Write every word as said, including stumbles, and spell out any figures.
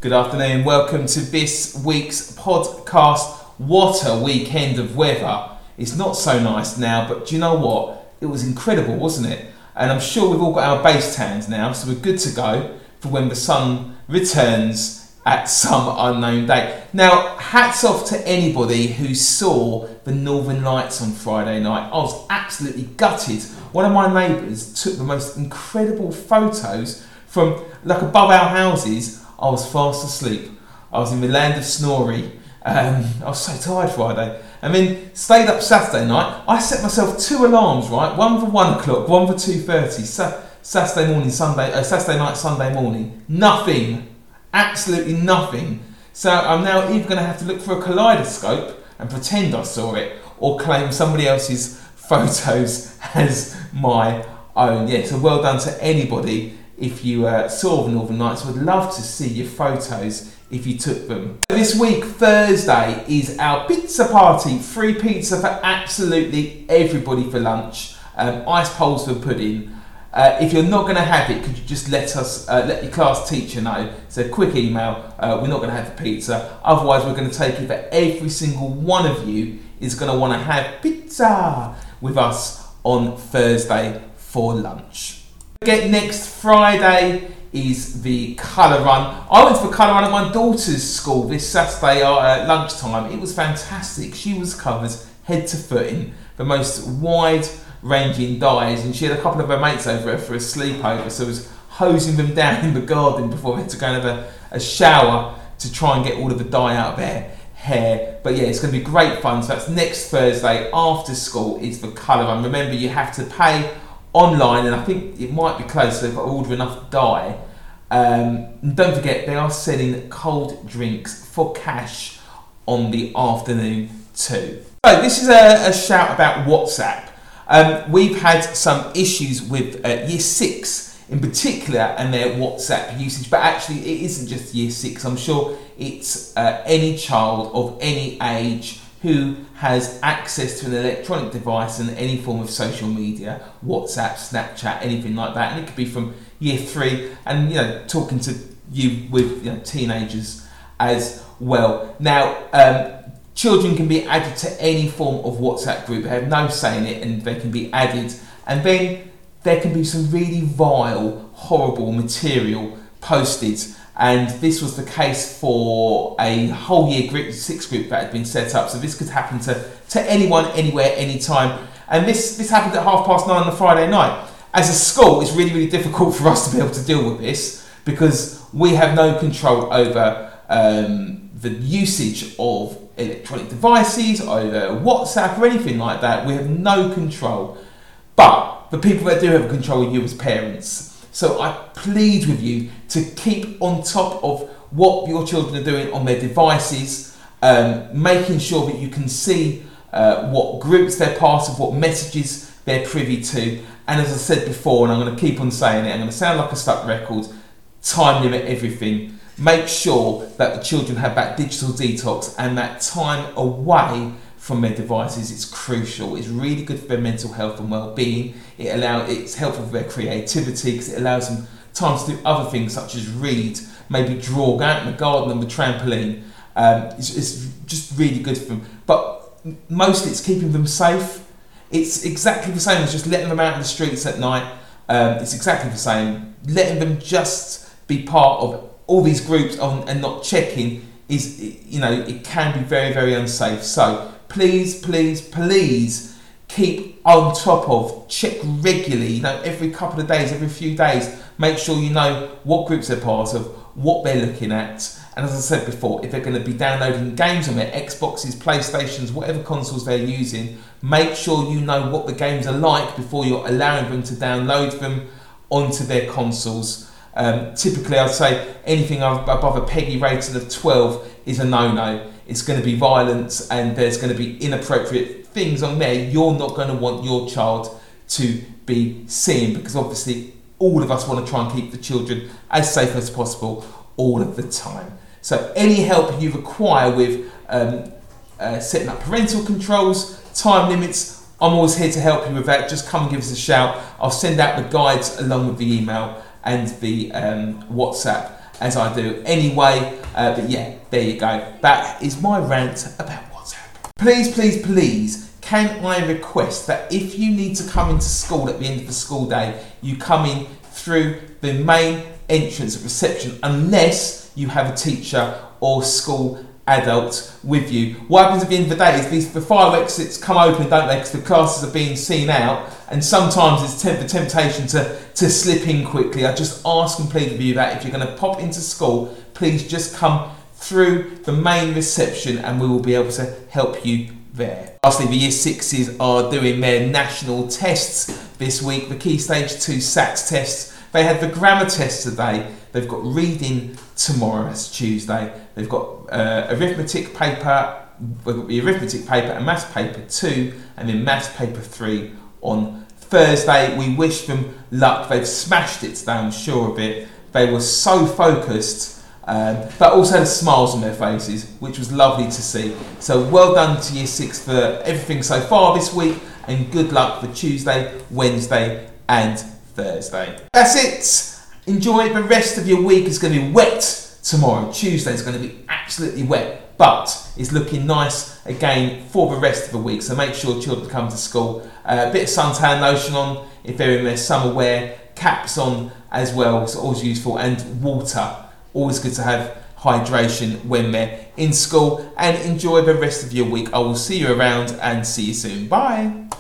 Good afternoon, welcome to this week's podcast. What a weekend of weather. It's not so nice now, but do you know what? It was incredible, wasn't it? And I'm sure we've all got our base tans now, so we're good to go for when the sun returns at some unknown day. Now, hats off to anybody who saw the Northern Lights on Friday night. I was absolutely gutted. One of my neighbours took the most incredible photos from, like, above our houses. I was fast asleep. I was in the land of Snorri. Um, I was so tired Friday. And then stayed up Saturday night. I set myself two alarms, right? One for one o'clock, one for two thirty. Sa- Saturday morning, Sunday, uh, Saturday night, Sunday morning. Nothing. Absolutely nothing. So I'm now either going to have to look for a kaleidoscope and pretend I saw it, or claim somebody else's photos as my own. Yeah, so well done to anybody if you uh, saw the Northern Lights. Would love to see your photos if you took them. This week, Thursday, is our pizza party. Free pizza for absolutely everybody for lunch. Um, ice poles for pudding. Uh, if you're not going to have it, could you just let us, uh, let your class teacher know? So quick email, uh, we're not going to have the pizza. Otherwise, we're going to take it that every single one of you is going to want to have pizza with us on Thursday for lunch. Again, next Friday is the colour run. I went for colour run at my daughter's school this Saturday at lunchtime. It was fantastic. She was covered head to foot in the most wide-ranging dyes, and she had a couple of her mates over her for a sleepover, so I was hosing them down in the garden before we had to go and have a, a shower to try and get all of the dye out of their hair. But yeah, it's going to be great fun. So that's next Thursday after school is the colour run. Remember, you have to pay online, and I think it might be close, so they've got to order enough dye. Um, and don't forget, they are selling cold drinks for cash on the afternoon too. So this is a, a shout about WhatsApp. Um, we've had some issues with uh, year six in particular and their WhatsApp usage, but actually it isn't just year six. I'm sure it's uh, any child of any age who has access to an electronic device and any form of social media, WhatsApp, Snapchat, anything like that. And it could be from year three, and you know, talking to you with you know, teenagers as well. Now, um, children can be added to any form of WhatsApp group. They have no say in it, and they can be added. And then there can be some really vile, horrible material posted. And this was the case for a whole year group, six group that had been set up. So this could happen to, to anyone, anywhere, anytime. And this, this happened at half past nine on a Friday night. As a school, it's really, really difficult for us to be able to deal with this because we have no control over um, the usage of electronic devices, over WhatsApp or anything like that. We have no control. But the people that do have control are you as parents. So I plead with you to keep on top of what your children are doing on their devices, um, making sure that you can see uh, what groups they're part of, what messages they're privy to. And as I said before, and I'm going to keep on saying it, I'm going to sound like a stuck record, time limit everything. Make sure that the children have that digital detox and that time away from their devices. It's crucial. It's really good for their mental health and well-being. It allows, it's helpful for their creativity because it allows them time to do other things such as read, maybe draw, go out in the garden on the trampoline. Um, it's, it's just really good for them. But mostly it's keeping them safe. It's exactly the same as just letting them out in the streets at night. Um, it's exactly the same. Letting them just be part of all these groups on, and not checking is, you know, it can be very, very unsafe. So please, please, please keep on top of, check regularly, you know, every couple of days, every few days, make sure you know what groups they're part of, what they're looking at. And as I said before, if they're going to be downloading games on their Xboxes, PlayStations, whatever consoles they're using, make sure you know what the games are like before you're allowing them to download them onto their consoles. Um, typically, I'd say anything above a PEGI rating of twelve is a no-no. It's going to be violence and there's going to be inappropriate things on there you're not going to want your child to be seeing, because obviously all of us want to try and keep the children as safe as possible all of the time. So any help you require with um, uh, setting up parental controls, time limits, I'm always here to help you with that. Just come and give us a shout. I'll send out the guides along with the email and the um, WhatsApp as I do anyway. Uh, but yeah, there you go. That is my rant about WhatsApp. Please, please, please, can I request that if you need to come into school at the end of the school day, you come in through the main entrance at reception, unless you have a teacher or school adult with you. What happens at the end of the day is these the fire exits come open, don't they, because the classes are being seen out, and sometimes there's temp- the temptation to, to slip in quickly. I just ask and plead with you that if you're going to pop into school, please just come through the main reception and we will be able to help you there. Lastly, the year sixes are doing their national tests this week, the Key Stage two SATs tests. They had the grammar test today. They've got reading tomorrow, that's Tuesday. They've got uh, arithmetic paper, the arithmetic paper and maths paper two, and then maths paper three on Thursday. We wish them luck. They've smashed it today, I'm sure of it. They were so focused, um, but also had smiles on their faces, which was lovely to see. So well done to year six for everything so far this week, and good luck for Tuesday, Wednesday and Thursday. That's it. Enjoy the rest of your week. It's going to be wet tomorrow. Tuesday is going to be absolutely wet, but it's looking nice again for the rest of the week. So make sure children come to school. Uh, a bit of suntan lotion on if they're in their summer wear, caps on as well. It's always useful, and water. Always good to have hydration when they're in school. And enjoy the rest of your week. I will see you around and see you soon. Bye.